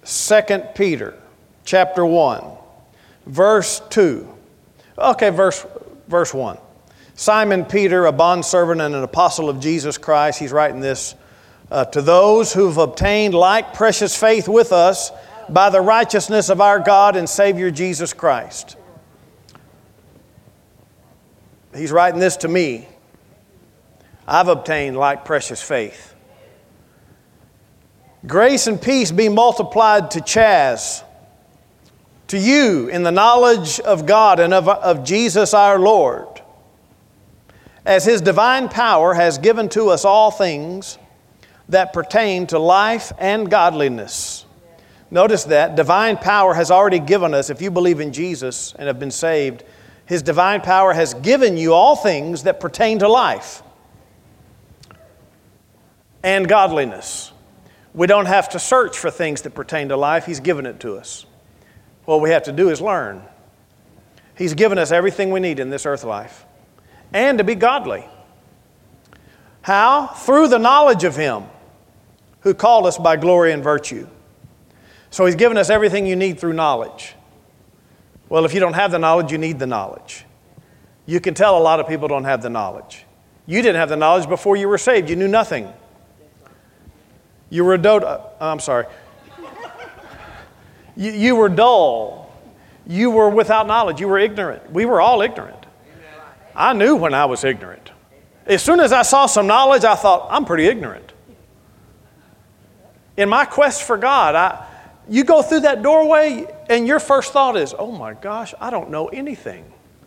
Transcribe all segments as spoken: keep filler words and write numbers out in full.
Second Peter chapter one, verse two. Okay, verse, verse one. Simon Peter, a bondservant and an apostle of Jesus Christ, he's writing this, uh, to those who've obtained like precious faith with us by the righteousness of our God and Savior Jesus Christ. He's writing this to me. I've obtained like precious faith. Grace and peace be multiplied to Chaz, to you in the knowledge of God and of, of Jesus our Lord, as His divine power has given to us all things that pertain to life and godliness. Notice that divine power has already given us, if you believe in Jesus and have been saved, His divine power has given you all things that pertain to life and godliness. We don't have to search for things that pertain to life. He's given it to us. What we have to do is learn. He's given us everything we need in this earth life. And to be godly. How? Through the knowledge of Him who called us by glory and virtue. So He's given us everything you need through knowledge. Well, if you don't have the knowledge, you need the knowledge. You can tell a lot of people don't have the knowledge. You didn't have the knowledge before you were saved. You knew nothing. You were a do- uh, I'm sorry. you, you were dull. You were without knowledge. You were ignorant. We were all ignorant. I knew when I was ignorant. As soon as I saw some knowledge, I thought, I'm pretty ignorant. In my quest for God, I, you go through that doorway and your first thought is, oh my gosh, I don't know anything.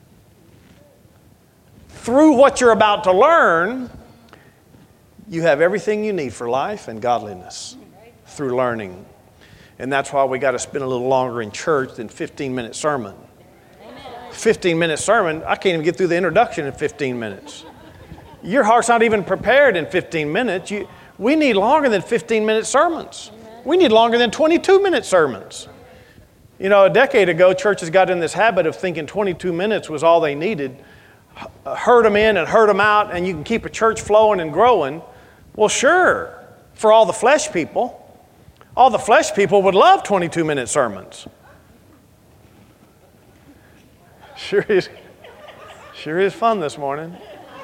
Through what you're about to learn, you have everything you need for life and godliness through learning. And that's why we got to spend a little longer in church than fifteen-minute sermon. fifteen-minute sermon, I can't even get through the introduction in fifteen minutes. Your heart's not even prepared in fifteen minutes. You, we need longer than fifteen-minute sermons. We need longer than twenty-two-minute sermons. You know, a decade ago, churches got in this habit of thinking twenty-two minutes was all they needed. Herd them in and herd them out, and you can keep a church flowing and growing. Well, sure, for all the flesh people. All the flesh people would love twenty-two-minute sermons. Sure is, sure is fun this morning.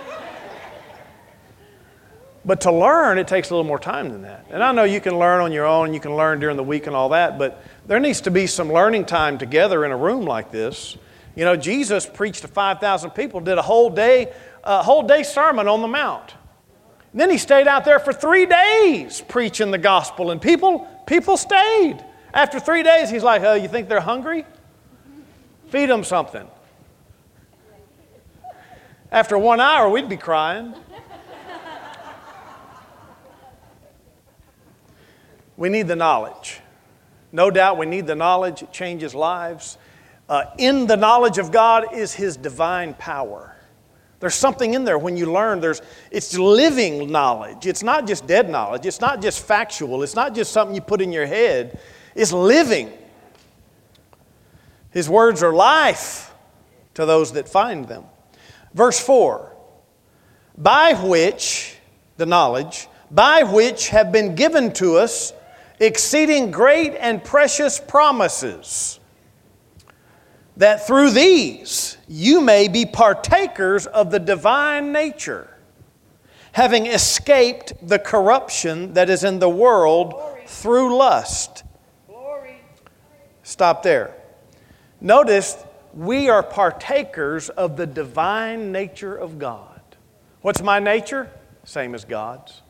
But to learn, it takes a little more time than that. And I know you can learn on your own, you can learn during the week and all that, but there needs to be some learning time together in a room like this. You know, Jesus preached to five thousand people, did a whole day, a whole day sermon on the Mount. And then He stayed out there for three days preaching the gospel, and people, people stayed. After three days, He's like, oh, you think they're hungry? Feed them something. After one hour, we'd be crying. We need the knowledge. No doubt we need the knowledge. It changes lives. Uh, in the knowledge of God is His divine power. There's something in there when you learn. There's, it's living knowledge. It's not just dead knowledge. It's not just factual. It's not just something you put in your head. It's living. His words are life to those that find them. Verse four, by which, the knowledge, by which have been given to us exceeding great and precious promises, that through these you may be partakers of the divine nature, having escaped the corruption that is in the world Glory. Through lust. Glory. Stop there. Notice, we are partakers of the divine nature of God. What's my nature? Same as God's.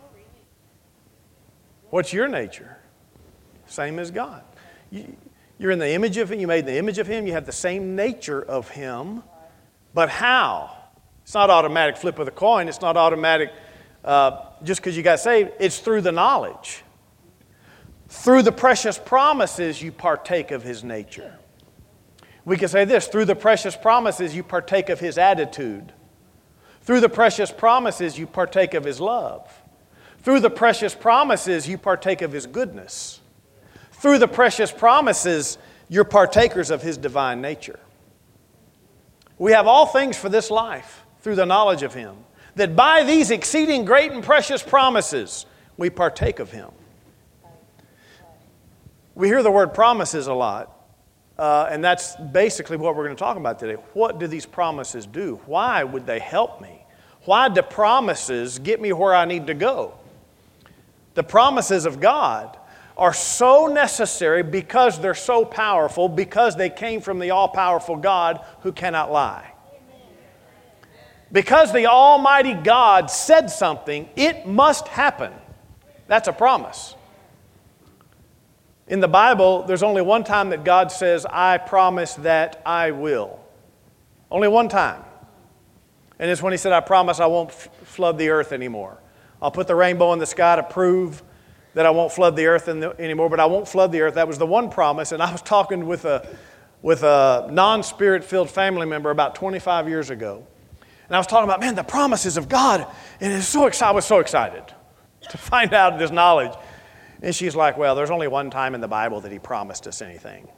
What's your nature? Same as God. You, you're in the image of Him. You made in the image of Him. You have the same nature of Him. But how? It's not automatic flip of the coin. It's not automatic uh, just because you got saved. It's through the knowledge. Through the precious promises, you partake of His nature. We can say this, through the precious promises, you partake of His attitude. Through the precious promises, you partake of His love. Through the precious promises, you partake of His goodness. Through the precious promises, you're partakers of His divine nature. We have all things for this life through the knowledge of Him, that by these exceeding great and precious promises, we partake of Him. We hear the word promises a lot, uh, and that's basically what we're going to talk about today. What do these promises do? Why would they help me? Why do promises get me where I need to go? The promises of God are so necessary because they're so powerful, because they came from the all-powerful God who cannot lie. Because the Almighty God said something, it must happen. That's a promise. In the Bible, there's only one time that God says, I promise that I will. Only one time. And it's when He said, I promise I won't f- flood the earth anymore. I'll put the rainbow in the sky to prove that I won't flood the earth in the, anymore, but I won't flood the earth. That was the one promise. And I was talking with a, with a non-spirit-filled family member about twenty-five years ago. And I was talking about, man, the promises of God. And it was so excited. I was so excited to find out this knowledge. And she's like, well, there's only one time in the Bible that He promised us anything.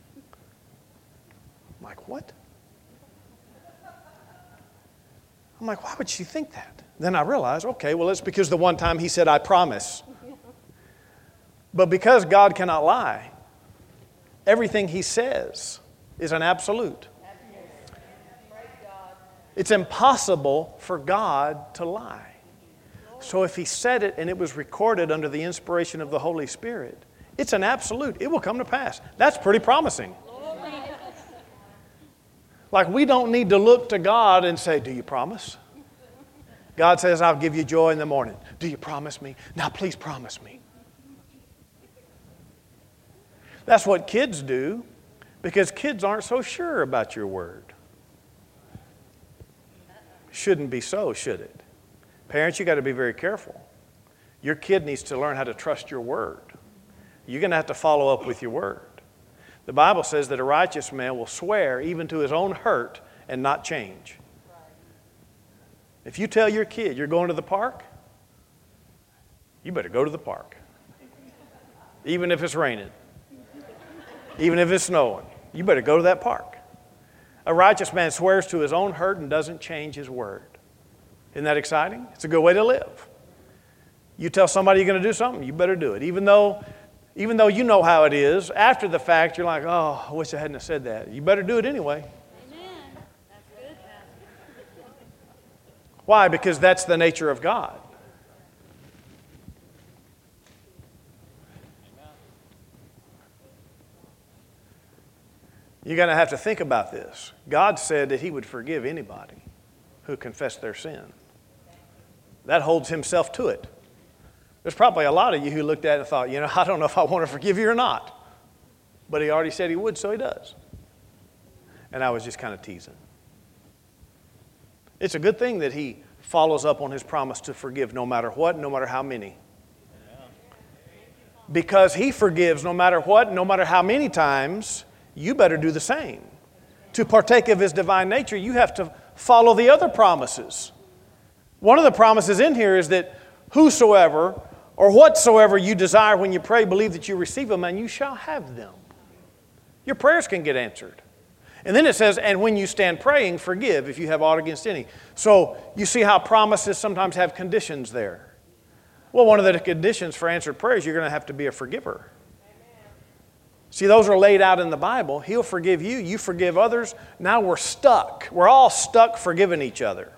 I'm like, what? I'm like, why would she think that? Then I realized, okay, well, it's because the one time He said, I promise. But because God cannot lie, everything He says is an absolute. It's impossible for God to lie. So if He said it and it was recorded under the inspiration of the Holy Spirit, it's an absolute. It will come to pass. That's pretty promising. Like, we don't need to look to God and say, do you promise? God says, I'll give you joy in the morning. Do you promise me? Now please promise me. That's what kids do, because kids aren't so sure about your word. Shouldn't be so, should it? Parents, you got to be very careful. Your kid needs to learn how to trust your word. You're going to have to follow up with your word. The Bible says that a righteous man will swear even to his own hurt and not change. If you tell your kid you're going to the park, you better go to the park. Even if it's raining. Even if it's snowing. You better go to that park. A righteous man swears to his own hurt and doesn't change his word. Isn't that exciting? It's a good way to live. You tell somebody you're going to do something, you better do it. Even though, even though you know how it is, after the fact, you're like, oh, I wish I hadn't have said that. You better do it anyway. Amen. That's good. Why? Because that's the nature of God. You're going to have to think about this. God said that He would forgive anybody who confessed their sin. That holds Himself to it. There's probably a lot of you who looked at it and thought, you know, I don't know if I want to forgive you or not. But He already said He would, so He does. And I was just kind of teasing. It's a good thing that He follows up on His promise to forgive no matter what, no matter how many. Because He forgives no matter what, no matter how many times, you better do the same. To partake of His divine nature, you have to follow the other promises. One of the promises in here is that whosoever or whatsoever you desire when you pray, believe that you receive them and you shall have them. Your prayers can get answered. And then it says, and when you stand praying, forgive if you have aught against any. So you see how promises sometimes have conditions there. Well, one of the conditions for answered prayers, you're going to have to be a forgiver. See, those are laid out in the Bible. He'll forgive you. You forgive others. Now we're stuck. We're all stuck forgiving each other.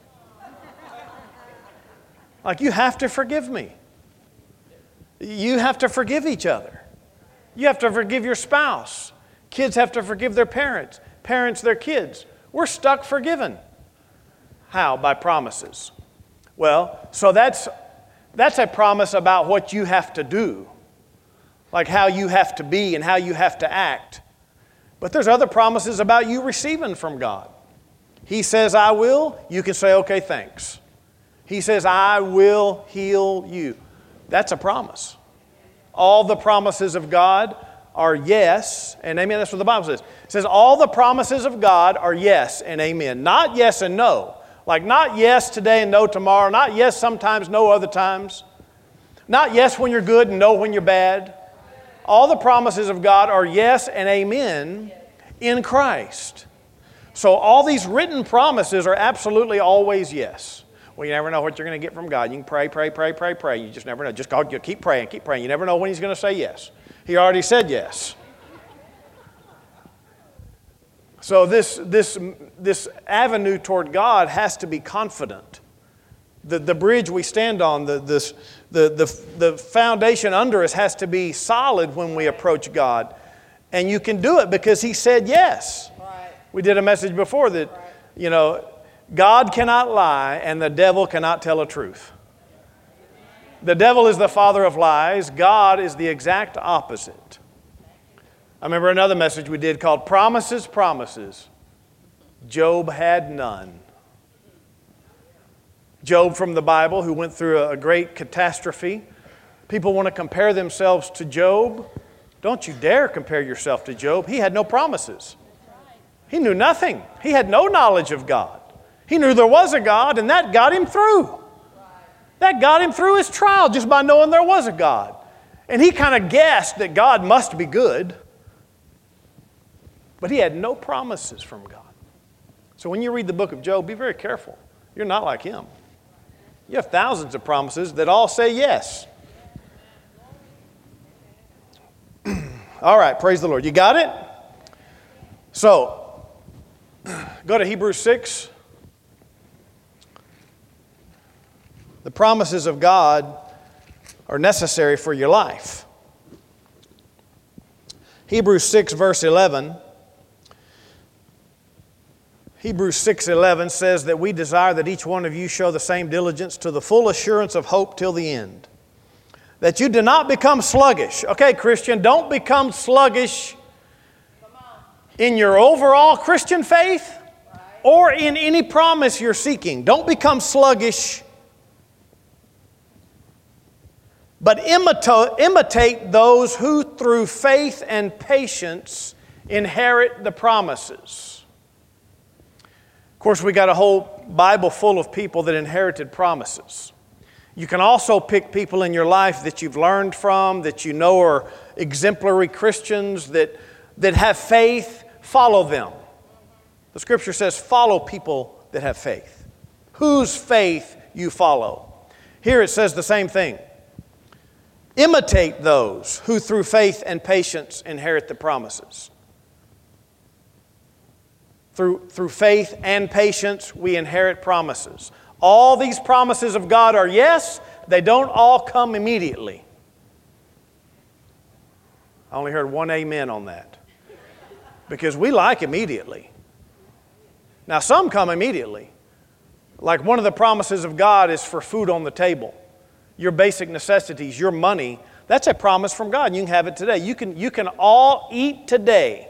Like, you have to forgive me. You have to forgive each other. You have to forgive your spouse. Kids have to forgive their parents. Parents, their kids. We're stuck forgiven. How? By promises. Well, so that's, that's a promise about what you have to do. Like how you have to be and how you have to act. But there's other promises about you receiving from God. He says, I will. You can say, okay, thanks. He says, I will heal you. That's a promise. All the promises of God are yes and amen. That's what the Bible says. It says all the promises of God are yes and amen. Not yes and no. Like not yes today and no tomorrow. Not yes sometimes, no other times. Not yes when you're good and no when you're bad. All the promises of God are yes and amen in Christ. So all these written promises are absolutely always yes. Well, you never know what you're going to get from God. You can pray, pray, pray, pray, pray. You just never know. Just God, you keep praying, keep praying. You never know when He's going to say yes. He already said yes. So this, this, this avenue toward God has to be confident. The, the bridge we stand on, the, this, the, the, the foundation under us has to be solid when we approach God. And you can do it because He said yes. Right. We did a message before that, right. you know, God cannot lie and the devil cannot tell a truth. The devil is the father of lies. God is the exact opposite. I remember another message we did called Promises, Promises. Job had none. Job from the Bible, who went through a great catastrophe. People want to compare themselves to Job. Don't you dare compare yourself to Job. He had no promises. He knew nothing. He had no knowledge of God. He knew there was a God, and that got him through. That got him through his trial just by knowing there was a God. And he kind of guessed that God must be good. But he had no promises from God. So when you read the book of Job, be very careful. You're not like him. You have thousands of promises that all say yes. All right, praise the Lord. You got it? So, go to Hebrews six. The promises of God are necessary for your life. Hebrews six, verse eleven. Hebrews six eleven says that we desire that each one of you show the same diligence to the full assurance of hope till the end. That you do not become sluggish. Okay, Christian, don't become sluggish in your overall Christian faith or in any promise you're seeking. Don't become sluggish, but imitate, imitate those who through faith and patience inherit the promises. Of course, we got a whole Bible full of people that inherited promises. You can also pick people in your life that you've learned from, that you know are exemplary Christians, that, that have faith. Follow them. The Scripture says, follow people that have faith. Whose faith you follow. Here it says the same thing. Imitate those who through faith and patience inherit the promises. Through, through faith and patience, we inherit promises. All these promises of God are yes, they don't all come immediately. I only heard one amen on that. Because we like immediately. Now some come immediately. Like one of the promises of God is for food on the table. Your basic necessities, your money, that's a promise from God. You can have it today. You can, you can all eat today.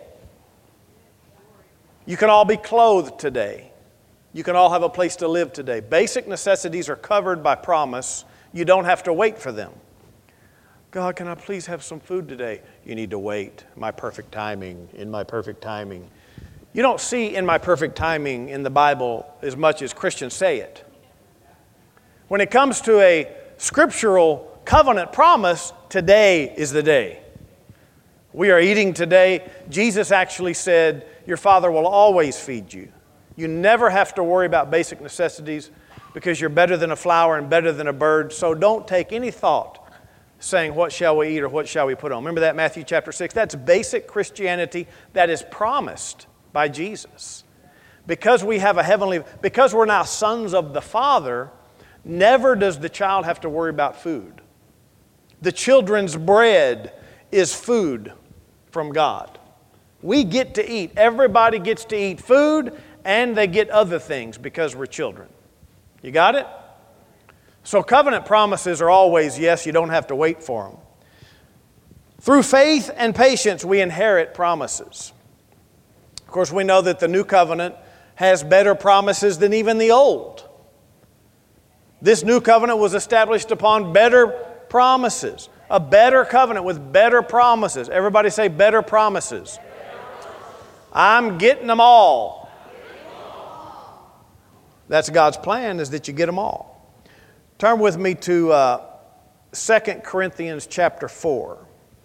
You can all be clothed today. You can all have a place to live today. Basic necessities are covered by promise. You don't have to wait for them. God, can I please have some food today? You need to wait. My perfect timing, in my perfect timing. You don't see in my perfect timing in the Bible as much as Christians say it. When it comes to a scriptural covenant promise, today is the day. We are eating today. Jesus actually said, your Father will always feed you. You never have to worry about basic necessities because you're better than a flower and better than a bird. So don't take any thought saying, what shall we eat or what shall we put on? Remember that Matthew chapter six? That's basic Christianity that is promised by Jesus. Because we have a heavenly, because we're now sons of the Father, never does the child have to worry about food. The children's bread is food from God. We get to eat. Everybody gets to eat food, and they get other things because we're children. You got it? So covenant promises are always yes, you don't have to wait for them. Through faith and patience, we inherit promises. Of course, we know that the new covenant has better promises than even the old. This new covenant was established upon better promises. A better covenant with better promises. Everybody say better promises. I'm getting them all. That's God's plan, is that you get them all. Turn with me to uh, Second Corinthians chapter four.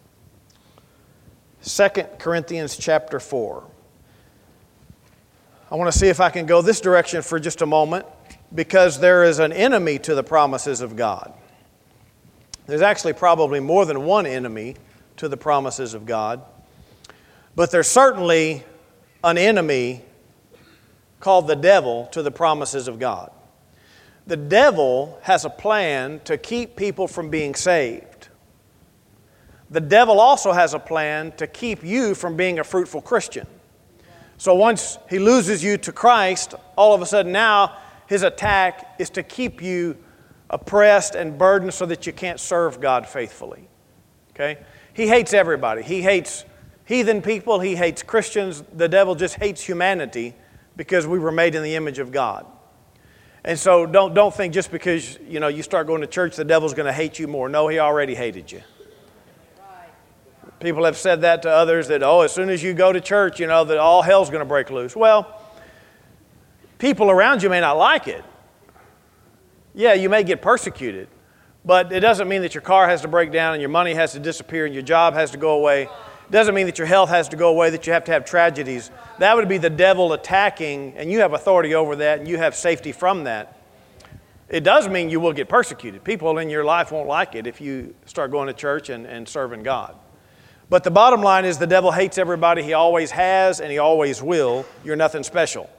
Second Corinthians chapter four. I want to see if I can go this direction for just a moment. because there is an enemy to the promises of God. There's actually probably more than one enemy to the promises of God, but there's certainly an enemy called the devil to the promises of God. The devil has a plan to keep people from being saved. The devil also has a plan to keep you from being a fruitful Christian. So once he loses you to Christ, all of a sudden now his attack is to keep you oppressed and burdened so that you can't serve God faithfully. Okay? He hates everybody. He hates heathen people. He hates Christians. The devil just hates humanity because we were made in the image of God. And so don't, don't think just because, you know, you start going to church, the devil's going to hate you more. No, he already hated you. People have said that to others, that, oh, as soon as you go to church, you know, that all hell's going to break loose. Well, people around you may not like it. Yeah, you may get persecuted, but it doesn't mean that your car has to break down and your money has to disappear and your job has to go away. It doesn't mean that your health has to go away, that you have to have tragedies. That would be the devil attacking, and you have authority over that, and you have safety from that. It does mean you will get persecuted. People in your life won't like it if you start going to church and, and serving God. But the bottom line is the devil hates everybody. He always has and he always will. You're nothing special.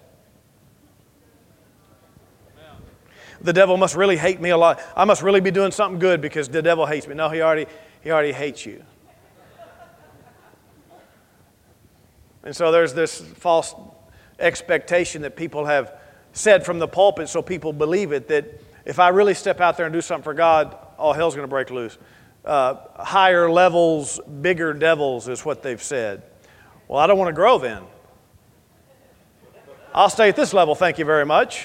The devil must really hate me a lot. I must really be doing something good because the devil hates me. No, he already, he already hates you. And so there's this false expectation that people have said from the pulpit so people believe it, that if I really step out there and do something for God, all hell's going to break loose. Uh, higher levels, bigger devils is what they've said. Well, I don't want to grow then. I'll stay at this level, thank you very much.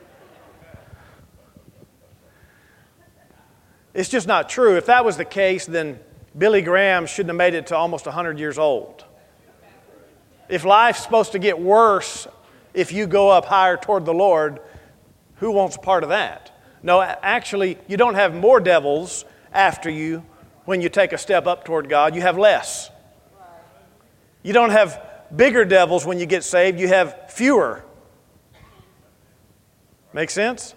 It's just not true. If that was the case, then Billy Graham shouldn't have made it to almost one hundred years old. If life's supposed to get worse if you go up higher toward the Lord, who wants a part of that? No, actually, you don't have more devils after you when you take a step up toward God. You have less. You don't have bigger devils when you get saved. You have fewer. Make sense?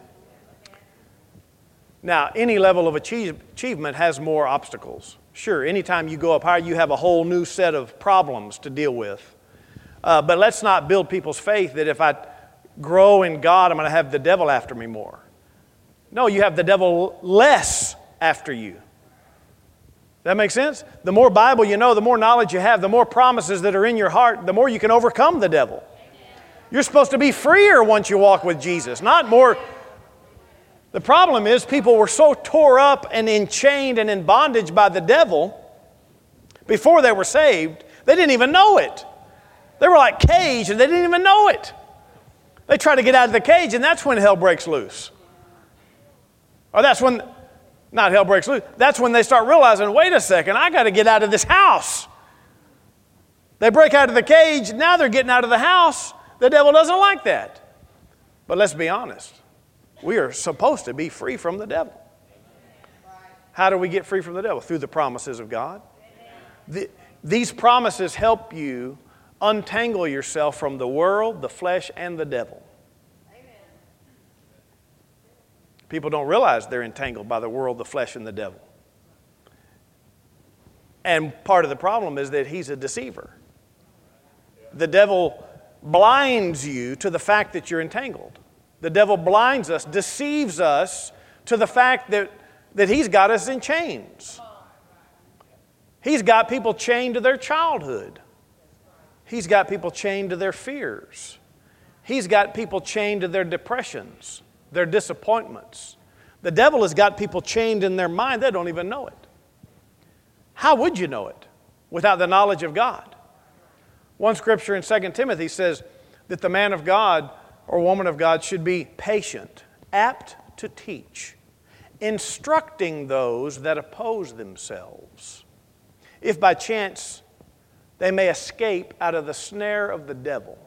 Now, any level of achieve, achievement has more obstacles. Sure, anytime you go up higher, you have a whole new set of problems to deal with. Uh, but let's not build people's faith that if I grow in God, I'm going to have the devil after me more. No, you have the devil less after you. That make sense? The more Bible you know, the more knowledge you have, the more promises that are in your heart, the more you can overcome the devil. You're supposed to be freer once you walk with Jesus, not more. The problem is people were so tore up and enchained and in bondage by the devil before they were saved, they didn't even know it. They were like caged and they didn't even know it. They try to get out of the cage and that's when hell breaks loose. Or that's when, not hell breaks loose, that's when they start realizing, wait a second, I got to get out of this house. They break out of the cage, now they're getting out of the house. The devil doesn't like that. But let's be honest. We are supposed to be free from the devil. How do we get free from the devil? Through the promises of God. The, these promises help you untangle yourself from the world, the flesh, and the devil. People don't realize they're entangled by the world, the flesh, and the devil. And part of the problem is that he's a deceiver. The devil blinds you to the fact that you're entangled. The devil blinds us, deceives us to the fact that, that he's got us in chains. He's got people chained to their childhood. He's got people chained to their fears. He's got people chained to their depressions, their disappointments. The devil has got people chained in their mind. They don't even know it. How would you know it without the knowledge of God? One scripture in Second Timothy says that the man of God or woman of God should be patient, apt to teach, instructing those that oppose themselves, if by chance they may escape out of the snare of the devil.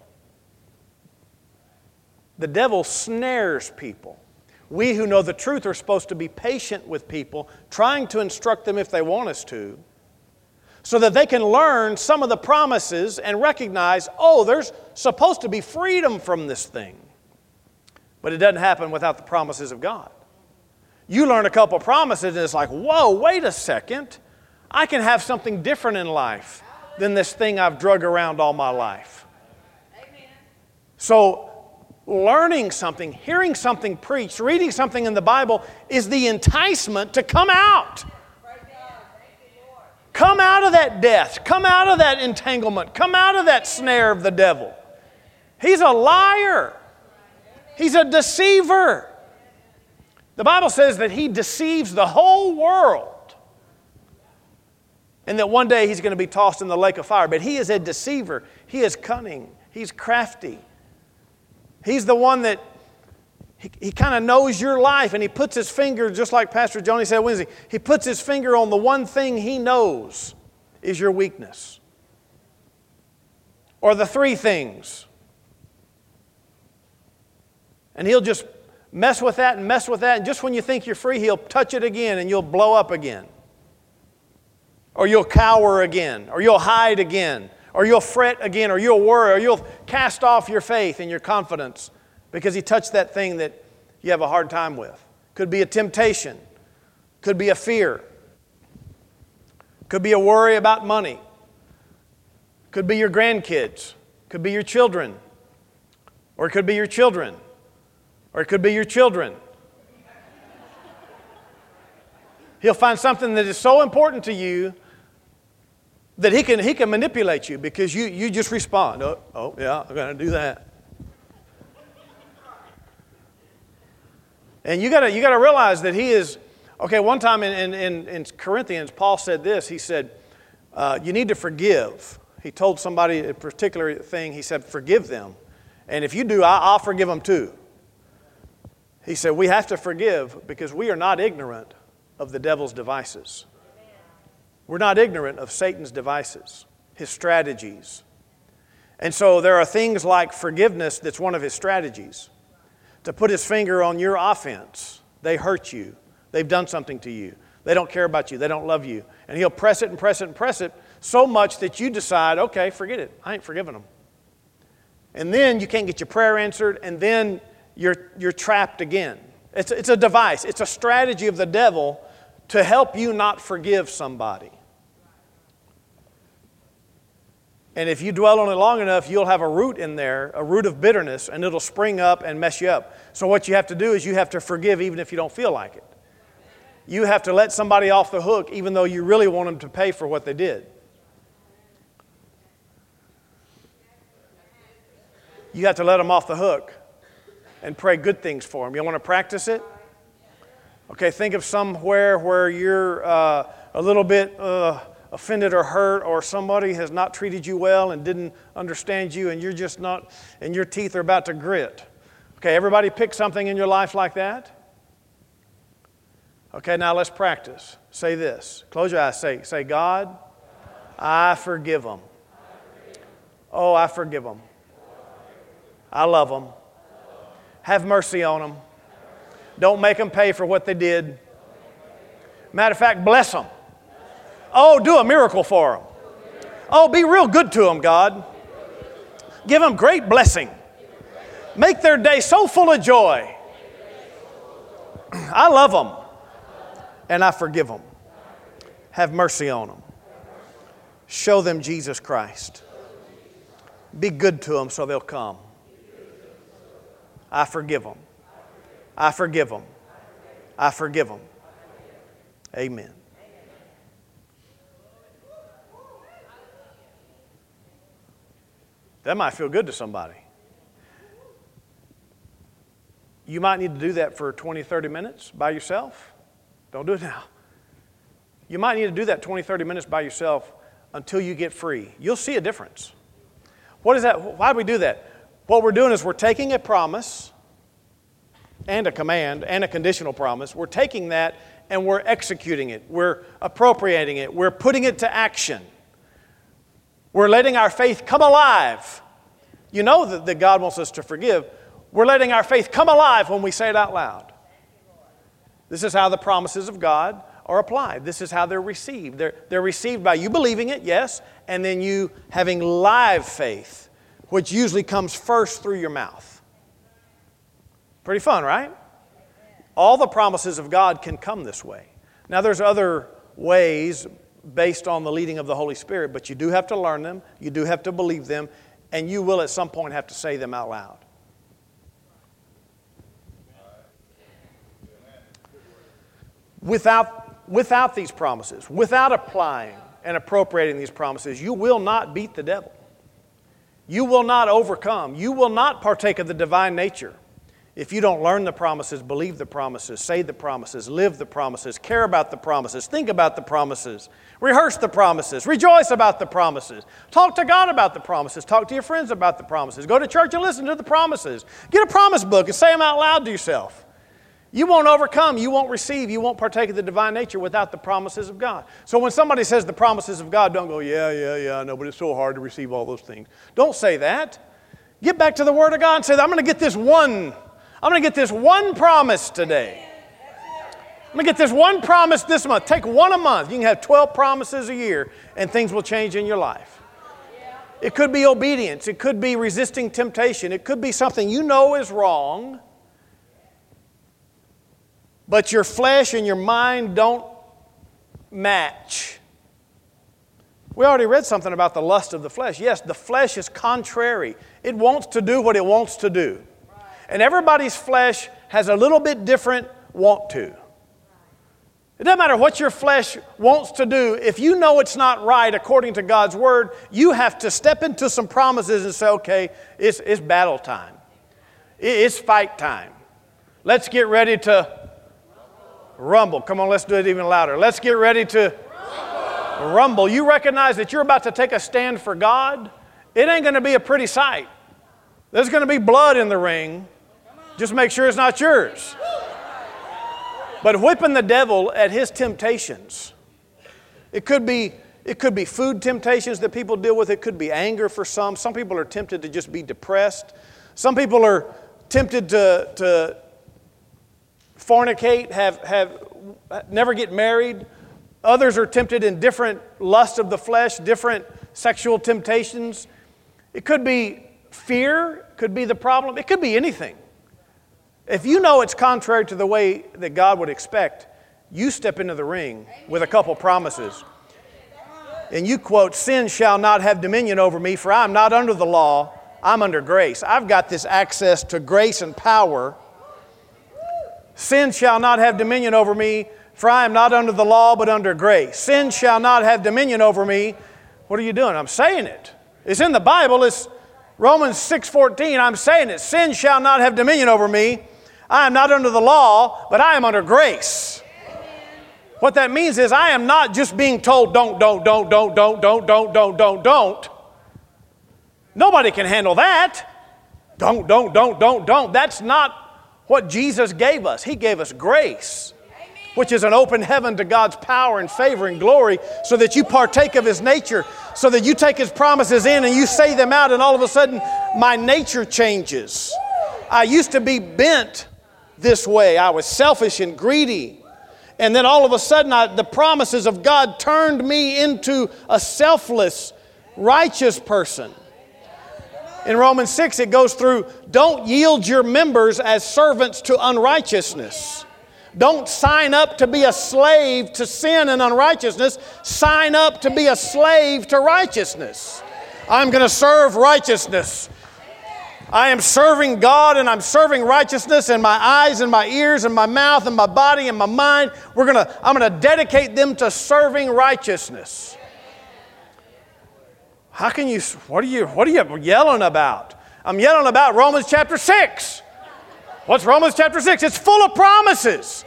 The devil snares people. We who know the truth are supposed to be patient with people, trying to instruct them if they want us to, so that they can learn some of the promises and recognize, oh, there's supposed to be freedom from this thing. But it doesn't happen without the promises of God. You learn a couple promises and it's like, whoa, wait a second. I can have something different in life than this thing I've drug around all my life. Amen. So learning something, hearing something preached, reading something in the Bible is the enticement to come out. Come out of that death. Come out of that entanglement. Come out of that snare of the devil. He's a liar. He's a deceiver. The Bible says that he deceives the whole world. And that one day he's going to be tossed in the lake of fire. But he is a deceiver. He is cunning. He's crafty. He's the one that he, he kind of knows your life, and he puts his finger, just like Pastor Johnny said Wednesday, he puts his finger on the one thing he knows is your weakness. Or the three things. And he'll just mess with that and mess with that, and just when you think you're free, he'll touch it again and you'll blow up again. Or you'll cower again, or you'll hide again, or you'll fret again, or you'll worry, or you'll cast off your faith and your confidence because he touched that thing that you have a hard time with. Could be a temptation, could be a fear, could be a worry about money, could be your grandkids, could be your children, or it could be your children, or it could be your children. He'll find something that is so important to you that he can, he can manipulate you because you, you just respond. Oh, oh, yeah, I'm going to do that. And you got to you got to realize that he is, okay, one time in, in, in Corinthians, Paul said this. He said, uh, you need to forgive. He told somebody a particular thing. He said, forgive them. And if you do, I, I'll forgive them too. He said, we have to forgive because we are not ignorant of the devil's devices. We're not ignorant of Satan's devices, his strategies. And so there are things like forgiveness that's one of his strategies. To put his finger on your offense. They hurt you. They've done something to you. They don't care about you. They don't love you. And he'll press it and press it and press it so much that you decide, okay, forget it. I ain't forgiving them. And then you can't get your prayer answered, and then you're, you're trapped again. It's, it's a device. It's a strategy of the devil to help you not forgive somebody. And if you dwell on it long enough, you'll have a root in there, a root of bitterness, and it'll spring up and mess you up. So what you have to do is you have to forgive even if you don't feel like it. You have to let somebody off the hook even though you really want them to pay for what they did. You have to let them off the hook and pray good things for them. You want to practice it? Okay, think of somewhere where you're uh, a little bit uh, offended or hurt, or somebody has not treated you well and didn't understand you, and you're just not, and your teeth are about to grit. Okay, everybody pick something in your life like that? Okay, now let's practice. Say this. Close your eyes. Say, say, God, I forgive them. Oh, I forgive them. I love them. Have mercy on them. Don't make them pay for what they did. Matter of fact, bless them. Oh, do a miracle for them. Oh, be real good to them, God. Give them great blessing. Make their day so full of joy. I love them. And I forgive them. Have mercy on them. Show them Jesus Christ. Be good to them so they'll come. I forgive them. I forgive them. I forgive them. Amen. That might feel good to somebody. You might need to do that for twenty, thirty minutes by yourself. Don't do it now. You might need to do that twenty, thirty minutes by yourself until you get free. You'll see a difference. What is that? Why do we do that? What we're doing is we're taking a promise and a command and a conditional promise. We're taking that and we're executing it. We're appropriating it. We're putting it to action. We're letting our faith come alive. You know that, that God wants us to forgive. We're letting our faith come alive when we say it out loud. This is how the promises of God are applied. This is how they're received. They're, they're received by you believing it, yes, and then you having live faith, which usually comes first through your mouth. Pretty fun, right? All the promises of God can come this way. Now, there's other ways based on the leading of the Holy Spirit, but you do have to learn them, you do have to believe them, and you will at some point have to say them out loud. Without, without these promises, without applying and appropriating these promises, you will not beat the devil. You will not overcome. You will not partake of the divine nature if you don't learn the promises, believe the promises, say the promises, live the promises, care about the promises, think about the promises, rehearse the promises, rejoice about the promises, talk to God about the promises, talk to your friends about the promises, go to church and listen to the promises, get a promise book and say them out loud to yourself. You won't overcome, you won't receive, you won't partake of the divine nature without the promises of God. So when somebody says the promises of God, don't go, yeah, yeah, yeah, I know, but it's so hard to receive all those things. Don't say that. Get back to the Word of God and say, I'm going to get this one, I'm going to get this one promise today. I'm going to get this one promise this month. Take one a month. You can have twelve promises a year and things will change in your life. It could be obedience. It could be resisting temptation. It could be something you know is wrong, but your flesh and your mind don't match. We already read something about the lust of the flesh. Yes, the flesh is contrary. It wants to do what it wants to do. And everybody's flesh has a little bit different want to. It doesn't matter what your flesh wants to do. If you know it's not right according to God's Word, you have to step into some promises and say, okay, it's, it's battle time. It's fight time. Let's get ready to rumble. Come on, let's do it even louder. Let's get ready to rumble. rumble. You recognize that you're about to take a stand for God. It ain't going to be a pretty sight. There's going to be blood in the ring. Just make sure it's not yours. But whipping the devil at his temptations. It could be, it could be food temptations that people deal with. It could be anger for some. Some people are tempted to just be depressed. Some people are tempted to, to fornicate, have, have never get married. Others are tempted in different lusts of the flesh, different sexual temptations. It could be fear, could be the problem. It could be anything. If you know it's contrary to the way that God would expect, you step into the ring with a couple promises. And you quote, sin shall not have dominion over me, for I am not under the law, I'm under grace. I've got this access to grace and power. Sin shall not have dominion over me, for I am not under the law, but under grace. Sin shall not have dominion over me. What are you doing? I'm saying it. It's in the Bible. It's Romans six fourteen. I'm saying it. Sin shall not have dominion over me. I am not under the law, but I am under grace. What that means is I am not just being told don't, don't, don't, don't, don't, don't, don't, don't, don't, don't. Nobody can handle that. Don't, don't, don't, don't, don't. That's not what Jesus gave us. He gave us grace, which is an open heaven to God's power and favor and glory, so that you partake of His nature, so that you take His promises in and you say them out, and all of a sudden my nature changes. I used to be bent this way. I was selfish and greedy. And then all of a sudden I, the promises of God turned me into a selfless, righteous person. In Romans six it goes through, don't yield your members as servants to unrighteousness. Don't sign up to be a slave to sin and unrighteousness. Sign up to be a slave to righteousness. I'm going to serve righteousness. I am serving God and I'm serving righteousness, and my eyes and my ears and my mouth and my body and my mind, we're going to, I'm going to dedicate them to serving righteousness. How can you, what are you, what are you yelling about? I'm yelling about Romans chapter six. What's Romans chapter six? It's full of promises.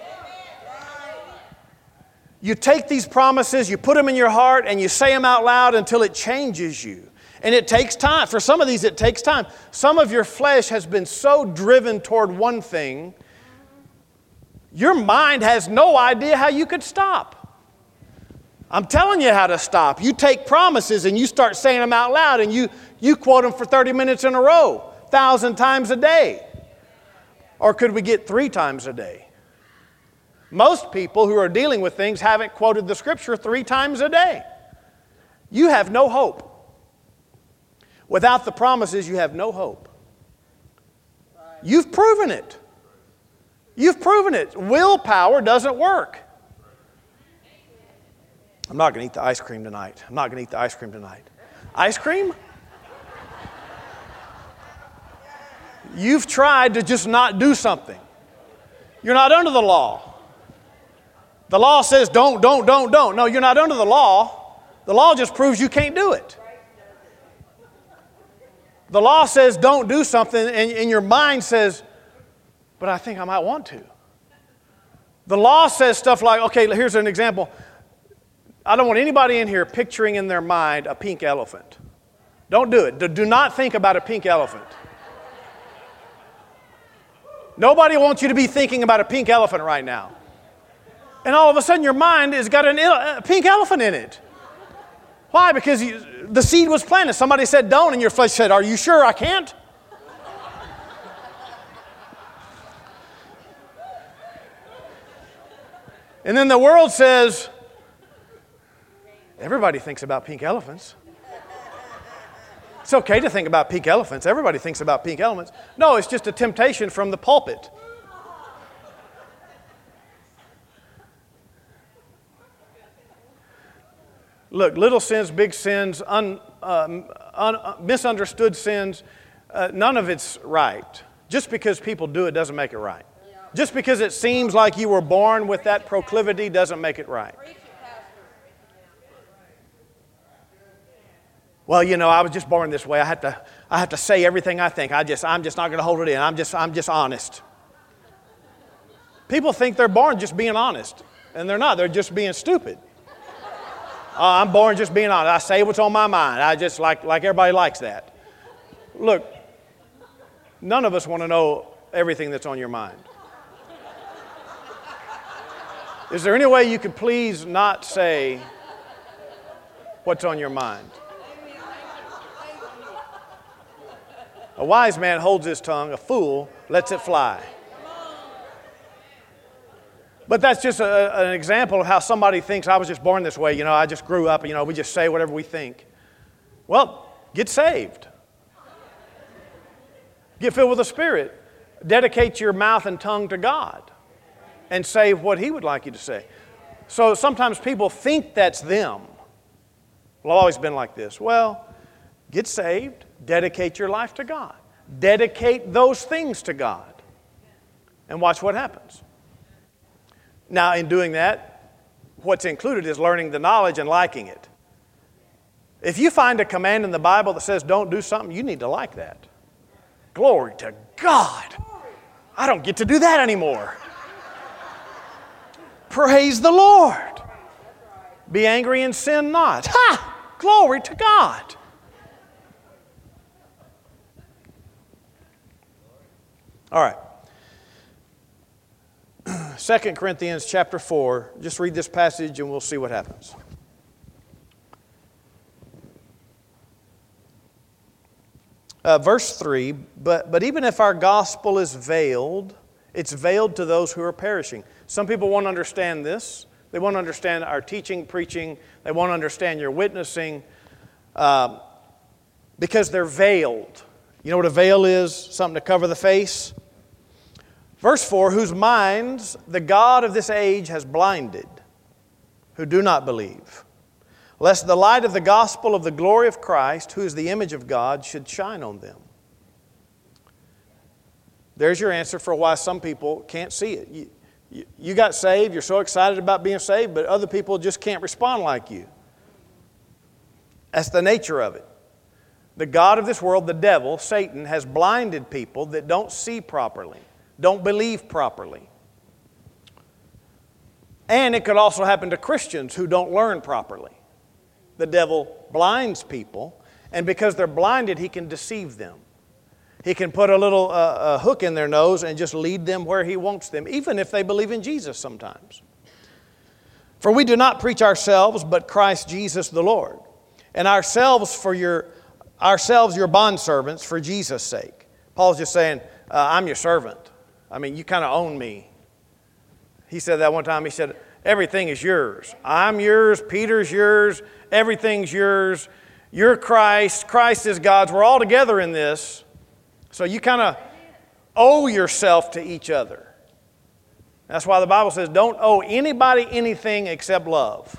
You take these promises, you put them in your heart, and you say them out loud until it changes you. And it takes time. For some of these, it takes time. Some of your flesh has been so driven toward one thing, your mind has no idea how you could stop. I'm telling you how to stop. You take promises and you start saying them out loud, and you, you quote them for thirty minutes in a row, a thousand times a day. Or could we get three times a day? Most people who are dealing with things haven't quoted the Scripture three times a day. You have no hope. Without the promises, you have no hope. You've proven it. You've proven it. Willpower doesn't work. I'm not going to eat the ice cream tonight. I'm not going to eat the ice cream tonight. Ice cream? You've tried to just not do something. You're not under the law. The law says don't, don't, don't, don't. No, you're not under the law. The law just proves you can't do it. The law says don't do something, and, and your mind says, but I think I might want to. The law says stuff like, okay, here's an example. I don't want anybody in here picturing in their mind a pink elephant. Don't do it. Do, do not think about a pink elephant. Nobody wants you to be thinking about a pink elephant right now. And all of a sudden your mind has got an, a pink elephant in it. Why? Because you, the seed was planted. Somebody said don't, and your flesh said, are you sure I can't? And then the world says, everybody thinks about pink elephants. It's okay to think about pink elephants. Everybody thinks about pink elephants. No, it's just a temptation from the pulpit. Look, little sins, big sins, un, uh, un, uh, misunderstood sins, uh, none of it's right. Just because people do it doesn't make it right. Just because it seems like you were born with that proclivity doesn't make it right. Well, you know, I was just born this way. I have to, I have to say everything I think. I just, I'm just not going to hold it in. I'm just, I'm just honest. People think they're born just being honest, and they're not. They're just being stupid. Uh, I'm born just being honest. I say what's on my mind. I just like, like everybody likes that. Look, none of us want to know everything that's on your mind. Is there any way you could please not say what's on your mind? A wise man holds his tongue, a fool lets it fly. But that's just a, an example of how somebody thinks, I was just born this way, you know, I just grew up, you know, we just say whatever we think. Well, get saved. Get filled with the Spirit. Dedicate your mouth and tongue to God and say what He would like you to say. So sometimes people think that's them. Well, I've always been like this. Well, get saved. Dedicate your life to God. Dedicate those things to God. And watch what happens. Now, in doing that, what's included is learning the knowledge and liking it. If you find a command in the Bible that says don't do something, you need to like that. Glory to God. I don't get to do that anymore. Praise the Lord. Be angry and sin not. Ha! Glory to God. All right. Second Corinthians chapter four. Just read this passage and we'll see what happens. Uh, verse three, but, but even if our gospel is veiled, it's veiled to those who are perishing. Some people won't understand this. They won't understand our teaching, preaching. They won't understand your witnessing uh, because they're veiled. You know what a veil is? Something to cover the face. Verse four, whose minds the God of this age has blinded, who do not believe, lest the light of the gospel of the glory of Christ, who is the image of God, should shine on them. There's your answer for why some people can't see it. You, you, you got saved, you're so excited about being saved, but other people just can't respond like you. That's the nature of it. The God of this world, the devil, Satan, has blinded people that don't see properly, don't believe properly. And it could also happen to Christians who don't learn properly. The devil blinds people, and because they're blinded, he can deceive them. He can put a little uh, a hook in their nose and just lead them where he wants them, even if they believe in Jesus sometimes. For we do not preach ourselves, but Christ Jesus the Lord, and ourselves for your ourselves your bondservants for Jesus' sake. Paul's just saying, uh, I'm your servant. I mean, you kind of own me. He said that one time. He said, everything is yours. I'm yours. Peter's yours. Everything's yours. You're Christ. Christ is God's. We're all together in this. So you kind of owe yourself to each other. That's why the Bible says don't owe anybody anything except love.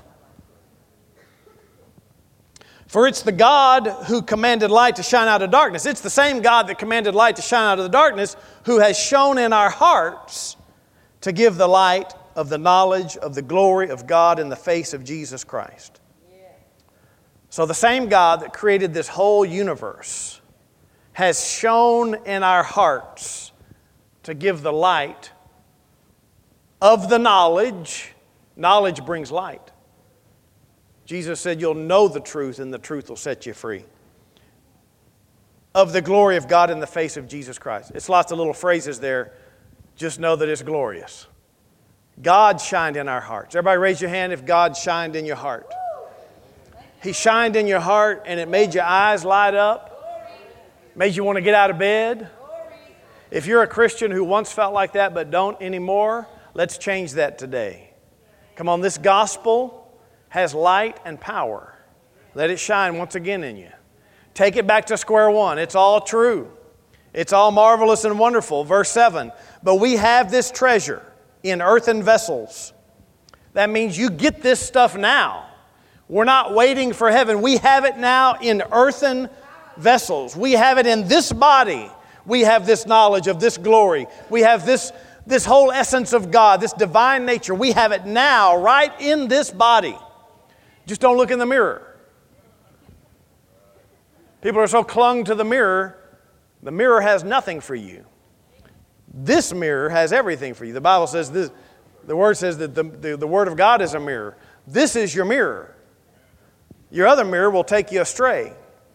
For it's the God who commanded light to shine out of darkness. It's the same God that commanded light to shine out of the darkness who has shone in our hearts to give the light of the knowledge of the glory of God in the face of Jesus Christ. So the same God that created this whole universe has shone in our hearts to give the light of the knowledge. Knowledge brings light. Jesus said, you'll know the truth and the truth will set you free. Of the glory of God in the face of Jesus Christ. It's lots of little phrases there. Just know that it's glorious. God shined in our hearts. Everybody raise your hand if God shined in your heart. He shined in your heart and it made your eyes light up. Made you want to get out of bed. If you're a Christian who once felt like that but don't anymore, let's change that today. Come on, this gospel has light and power. Let it shine once again in you. Take it back to square one. It's all true. It's all marvelous and wonderful. Verse seven, but we have this treasure in earthen vessels. That means you get this stuff now. We're not waiting for heaven. We have it now in earthen vessels. We have it in this body. We have this knowledge of this glory. We have this, this whole essence of God, this divine nature. We have it now right in this body. Just don't look in the mirror. People are so clung to the mirror, the mirror has nothing for you. This mirror has everything for you. The Bible says this, the Word says that the, the, the Word of God is a mirror. This is your mirror. Your other mirror will take you astray.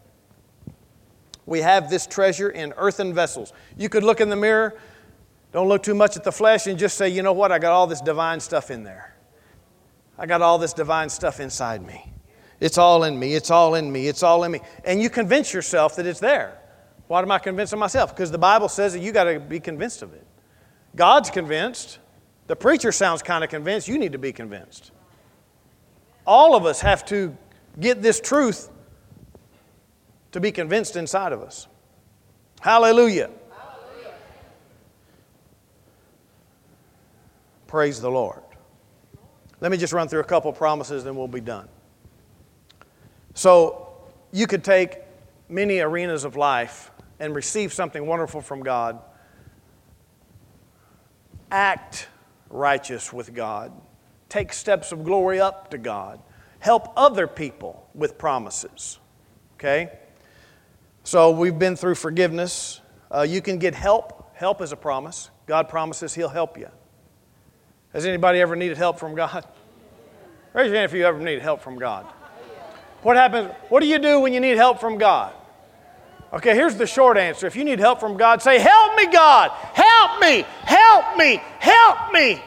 We have this treasure in earthen vessels. You could look in the mirror, don't look too much at the flesh, and just say, you know what, I got all this divine stuff in there. I got all this divine stuff inside me. It's all in me. It's all in me. It's all in me. And you convince yourself that it's there. Why am I convincing myself? Because the Bible says that you got to be convinced of it. God's convinced. The preacher sounds kind of convinced. You need to be convinced. All of us have to get this truth to be convinced inside of us. Hallelujah. Hallelujah. Praise the Lord. Let me just run through a couple promises and we'll be done. So you could take many arenas of life and receive something wonderful from God. Act righteous with God. Take steps of glory up to God. Help other people with promises. Okay? So we've been through forgiveness. Uh, you can get help. Help is a promise. God promises He'll help you. Has anybody ever needed help from God? Raise your hand if you ever needed help from God. What happens? What do you do when you need help from God? Okay, here's the short answer. If you need help from God, say, help me, God. Help me. Help me. Help me.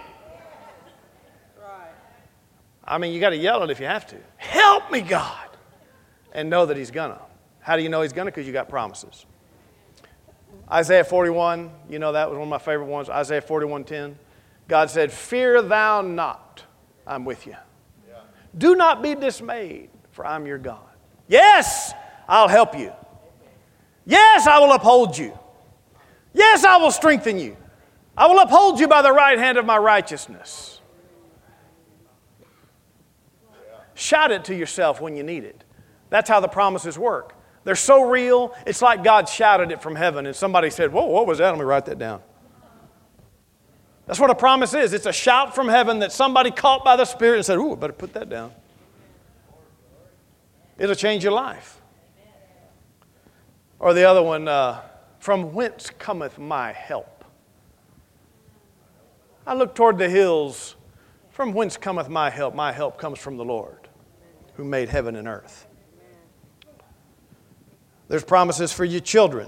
I mean, you got to yell it if you have to. Help me, God. And know that He's gonna. How do you know He's gonna? Because you got promises. Isaiah forty-one, you know that was one of my favorite ones. Isaiah forty-one ten. God said, fear thou not, I'm with you. Yeah. Do not be dismayed, for I'm your God. Yes, I'll help you. Yes, I will uphold you. Yes, I will strengthen you. I will uphold you by the right hand of my righteousness. Shout it to yourself when you need it. That's how the promises work. They're so real, it's like God shouted it from heaven and somebody said, whoa, what was that? Let me write that down. That's what a promise is. It's a shout from heaven that somebody caught by the Spirit and said, ooh, I better put that down. It'll change your life. Or the other one, uh, from whence cometh my help? I look toward the hills. From whence cometh my help? My help comes from the Lord, who made heaven and earth. There's promises for your children.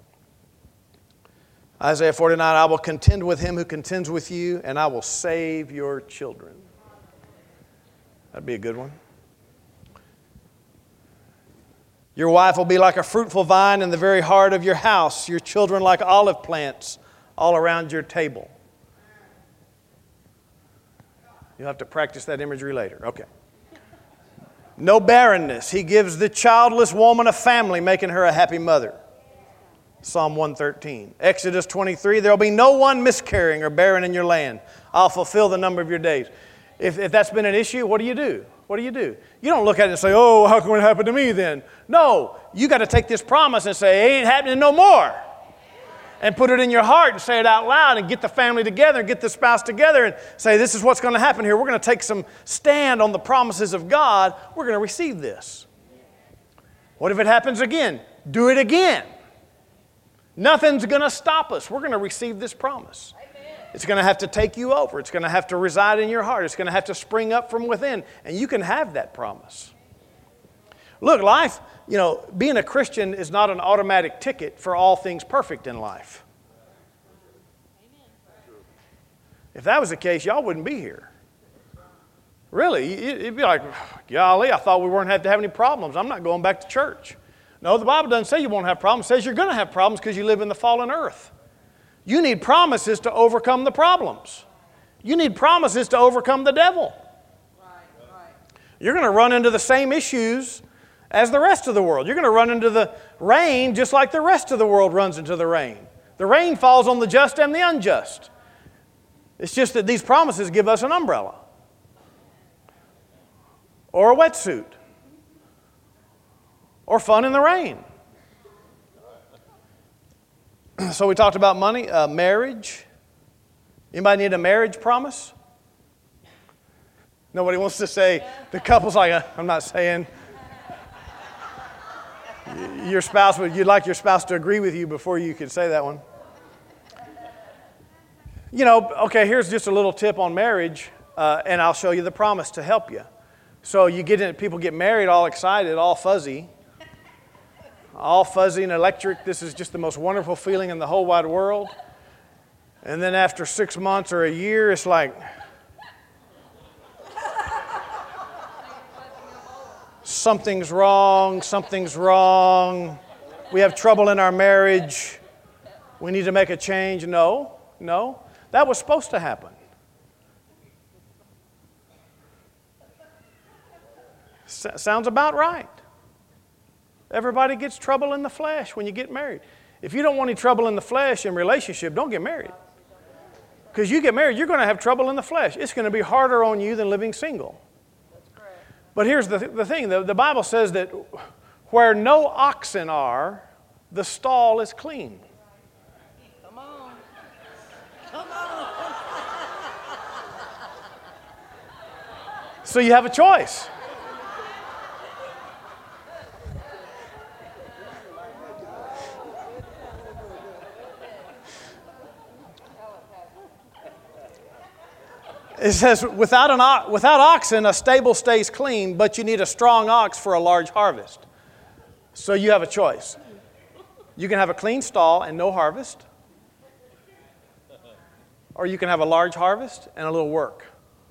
Isaiah forty-nine, I will contend with him who contends with you, and I will save your children. That'd be a good one. Your wife will be like a fruitful vine in the very heart of your house, your children like olive plants all around your table. You'll have to practice that imagery later. Okay. No barrenness. He gives the childless woman a family, making her a happy mother. Psalm one thirteen. Exodus twenty-three, there will be no one miscarrying or barren in your land. I'll fulfill the number of your days. If, if that's been an issue, what do you do? What do you do? You don't look at it and say, oh, how can it happen to me then? No, you got to take this promise and say, it ain't happening no more. And put it in your heart and say it out loud and get the family together and get the spouse together and say, this is what's going to happen here. We're going to take some stand on the promises of God. We're going to receive this. What if it happens again? Do it again. Nothing's going to stop us. We're going to receive this promise. Amen. It's going to have to take you over. It's going to have to reside in your heart. It's going to have to spring up from within. And you can have that promise. Look, life, you know, being a Christian is not an automatic ticket for all things perfect in life. Amen. If that was the case, y'all wouldn't be here. Really, it'd be like, golly, I thought we weren't have to have any problems. I'm not going back to church. No, the Bible doesn't say you won't have problems. It says you're going to have problems because you live in the fallen earth. You need promises to overcome the problems. You need promises to overcome the devil. Right, right. You're going to run into the same issues as the rest of the world. You're going to run into the rain just like the rest of the world runs into the rain. The rain falls on the just and the unjust. It's just that these promises give us an umbrella or a wetsuit. Or fun in the rain. So we talked about money, uh, marriage. Anybody need a marriage promise? Nobody wants to say, the couple's like, uh, I'm not saying. Your spouse, would you'd like your spouse to agree with you before you could say that one. You know, okay, here's just a little tip on marriage, uh, and I'll show you the promise to help you. So you get in, people get married all excited, all fuzzy. All fuzzy and electric. This is just the most wonderful feeling in the whole wide world. And then after six months or a year, it's like, something's wrong, something's wrong. We have trouble in our marriage. We need to make a change. No, no. That was supposed to happen. S- sounds about right. Everybody gets trouble in the flesh when you get married. If you don't want any trouble in the flesh in relationship, don't get married. Because you get married, you're going to have trouble in the flesh. It's going to be harder on you than living single. But here's the, th- the thing. The, the Bible says that where no oxen are, the stall is clean. Come on. Come on. So you have a choice. It says, without, an, without oxen, a stable stays clean, but you need a strong ox for a large harvest. So you have a choice. You can have a clean stall and no harvest, or you can have a large harvest and a little work.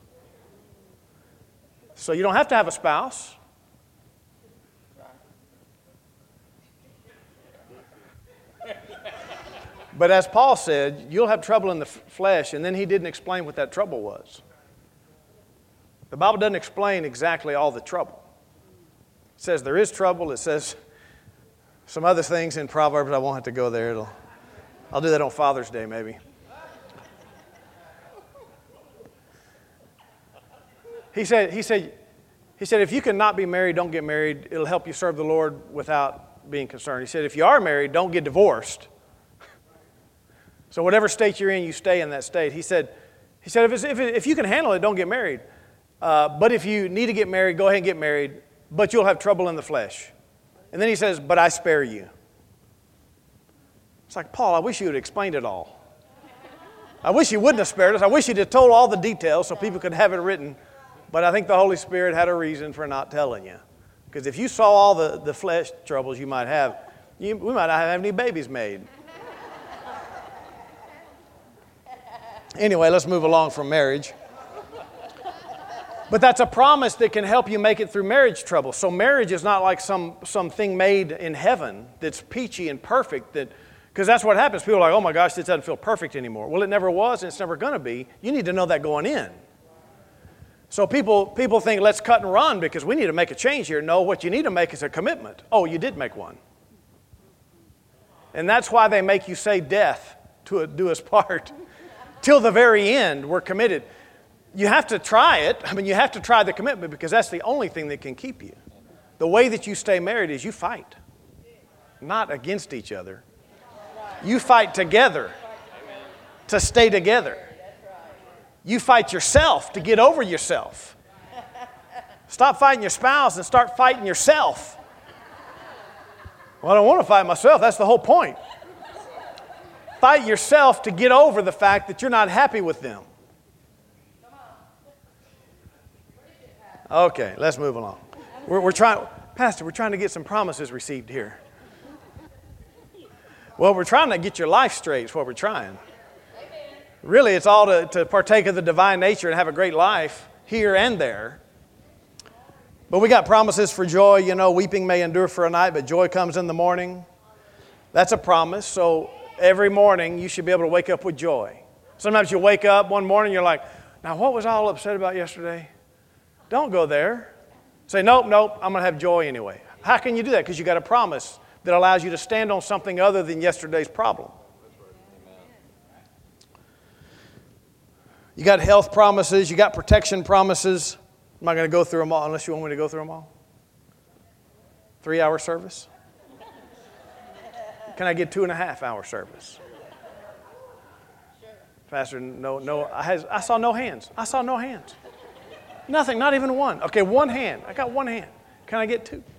So you don't have to have a spouse. But as Paul said, you'll have trouble in the f- flesh, and then he didn't explain what that trouble was. The Bible doesn't explain exactly all the trouble. It says there is trouble. It says some other things in Proverbs. I won't have to go there. It'll, I'll do that on Father's Day maybe. He said, he said, he said, if you cannot be married, don't get married. It'll help you serve the Lord without being concerned. He said, if you are married, don't get divorced. So whatever state you're in, you stay in that state. He said, he said if, it's, if, it, if you can handle it, don't get married. Uh, but if you need to get married, go ahead and get married, but you'll have trouble in the flesh. And then he says, but I spare you. It's like, Paul, I wish you had explained it all. I wish you wouldn't have spared us. I wish you'd have told all the details so people could have it written. But I think the Holy Spirit had a reason for not telling you. Because if you saw all the, the flesh troubles you might have, you, we might not have any babies made. Anyway, let's move along from marriage. But that's a promise that can help you make it through marriage trouble. So marriage is not like some something made in heaven that's peachy and perfect. That because that's what happens. People are like, oh my gosh, this doesn't feel perfect anymore. Well, it never was and it's never going to be. You need to know that going in. So people, people think, let's cut and run because we need to make a change here. No, what you need to make is a commitment. Oh, you did make one. And that's why they make you say death to do us part. Till the very end, we're committed. You have to try it. I mean, you have to try the commitment because that's the only thing that can keep you. The way that you stay married is you fight, not against each other. You fight together to stay together. You fight yourself to get over yourself. Stop fighting your spouse and start fighting yourself. Well, I don't want to fight myself. That's the whole point. Fight yourself to get over the fact that you're not happy with them. Okay, let's move along. We're, we're trying, Pastor, we're trying to get some promises received here. Well, we're trying to get your life straight is what we're trying. Really, it's all to, to partake of the divine nature and have a great life here and there. But we got promises for joy. You know, weeping may endure for a night, but joy comes in the morning. That's a promise. So every morning you should be able to wake up with joy. Sometimes you wake up one morning, you're like, now what was I all upset about yesterday? Don't go there. Say, nope, nope, I'm going to have joy anyway. How can you do that? Because you got a promise that allows you to stand on something other than yesterday's problem. You got health promises. You got protection promises. I'm not going to go through them all unless you want me to go through them all. Three-hour service? Can I get two and a half hour service? Pastor, no, no. I, has, I saw no hands. I saw no hands. Nothing, not even one. Okay, one hand. I got one hand. Can I get two?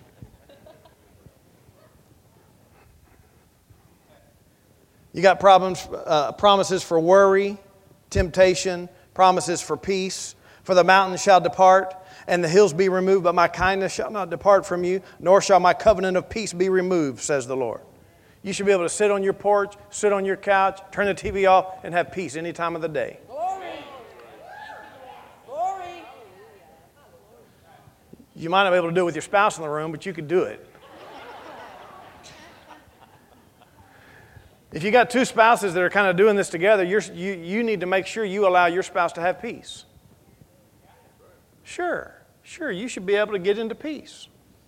You got problems, uh, promises for worry, temptation, promises for peace. For the mountains shall depart, and the hills be removed, but my kindness shall not depart from you, nor shall my covenant of peace be removed, says the Lord. You should be able to sit on your porch, sit on your couch, turn the T V off, and have peace any time of the day. Glory. Glory. You might not be able to do it with your spouse in the room, but you could do it. If you got two spouses that are kind of doing this together, you're, you, you need to make sure you allow your spouse to have peace. Sure, sure, you should be able to get into peace.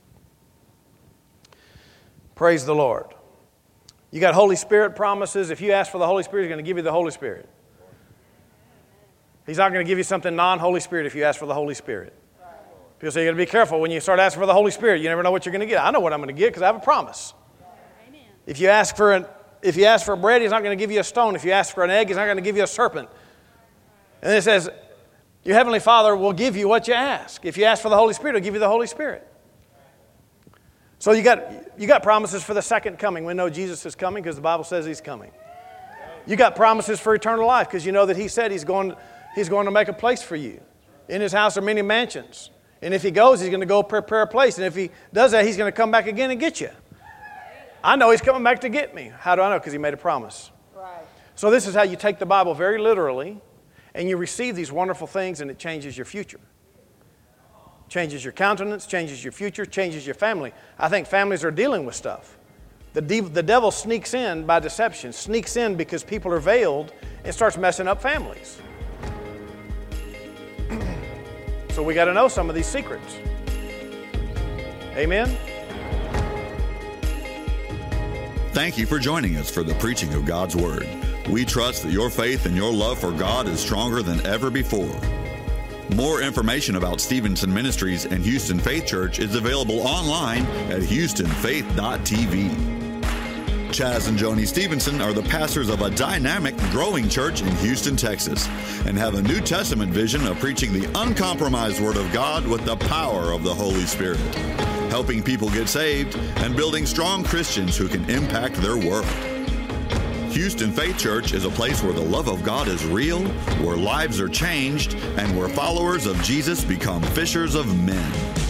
Praise the Lord. You got Holy Spirit promises. If you ask for the Holy Spirit, He's going to give you the Holy Spirit. He's not going to give you something non-Holy Spirit if you ask for the Holy Spirit. People say you got to be careful when you start asking for the Holy Spirit. You never know what you're going to get. I know what I'm going to get because I have a promise. Amen. If you ask for an, if you ask for bread, He's not going to give you a stone. If you ask for an egg, He's not going to give you a serpent. And it says, your Heavenly Father will give you what you ask. If you ask for the Holy Spirit, He'll give you the Holy Spirit. So you got, you got promises for the second coming. We know Jesus is coming because the Bible says He's coming. You got promises for eternal life because you know that He said He's going, He's going to make a place for you. In His house are many mansions. And if He goes, He's going to go prepare a place. And if He does that, He's going to come back again and get you. I know He's coming back to get me. How do I know? Because He made a promise. Right. So this is how you take the Bible very literally. And you receive these wonderful things and it changes your future. Changes your countenance, changes your future, changes your family. I think families are dealing with stuff. The, de- the devil sneaks in by deception, sneaks in because people are veiled and starts messing up families. So we got to know some of these secrets. Amen? Thank you for joining us for the preaching of God's Word. We trust that your faith and your love for God is stronger than ever before. More information about Stevenson Ministries and Houston Faith Church is available online at houston faith dot t v. Chaz and Joni Stevenson are the pastors of a dynamic, growing church in Houston, Texas, and have a New Testament vision of preaching the uncompromised Word of God with the power of the Holy Spirit, helping people get saved and building strong Christians who can impact their world. Houston Faith Church is a place where the love of God is real, where lives are changed, and where followers of Jesus become fishers of men.